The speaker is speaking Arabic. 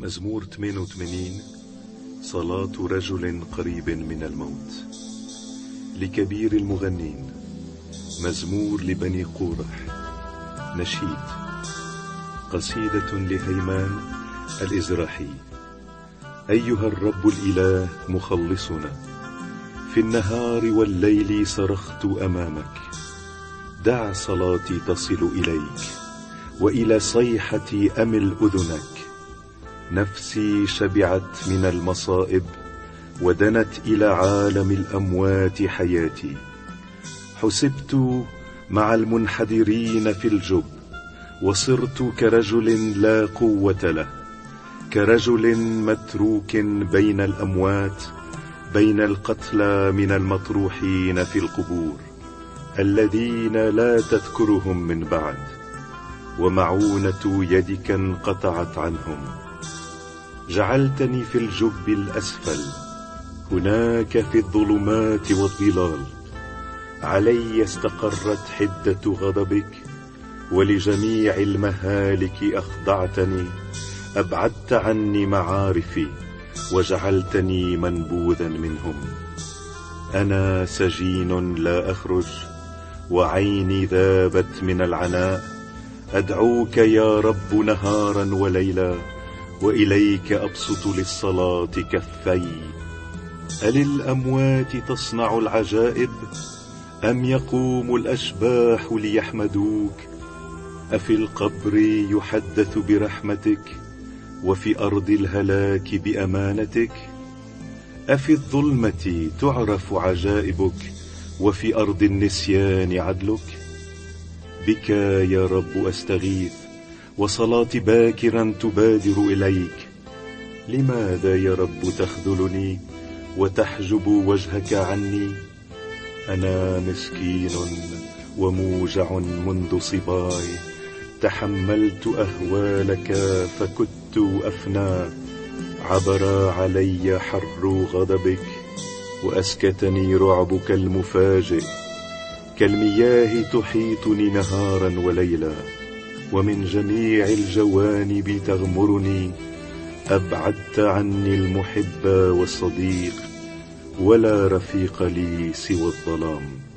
مزمور 88. صلاة رجل قريب من الموت. لكبير المغنين. مزمور لبني قورح. نشيد. قصيدة لهيمان الإزراحي. أيها الرب الإله مخلصنا، في النهار والليل صرخت أمامك. دع صلاتي تصل إليك، وإلى صيحتي أمل أذنك. نفسي شبعت من المصائب، ودنت إلى عالم الأموات حياتي. حسبت مع المنحدرين في الجب، وصرت كرجل لا قوة له، كرجل متروك بين الأموات، بين القتلى من المطروحين في القبور، الذين لا تذكرهم من بعد، ومعونة يدك انقطعت عنهم. جعلتني في الجب الأسفل، هناك في الظلمات والظلال. علي استقرت حدة غضبك، ولجميع المهالك أخضعتني. أبعدت عني معارفي، وجعلتني منبوذا منهم. أنا سجين لا أخرج، وعيني ذابت من العناء. أدعوك يا رب نهارا وليلا، وإليك أبسط للصلاة كفي. أللأموات تصنع العجائب، أم يقوم الأشباح ليحمدوك؟ أفي القبر يحدث برحمتك، وفي أرض الهلاك بأمانتك؟ أفي الظلمة تعرف عجائبك، وفي أرض النسيان عدلك؟ بك يا رب أستغيث، وصلاتي باكرا تبادر إليك. لماذا يا رب تخذلني، وتحجب وجهك عني؟ أنا مسكين وموجع منذ صباي، تحملت أهوالك فكدت أفنى. عبر علي حر غضبك، وأسكتني رعبك المفاجئ. كالمياه تحيطني نهارا وليلا، ومن جميع الجوانب تغمرني. أبعدت عني المحب والصديق، ولا رفيق لي سوى الظلام.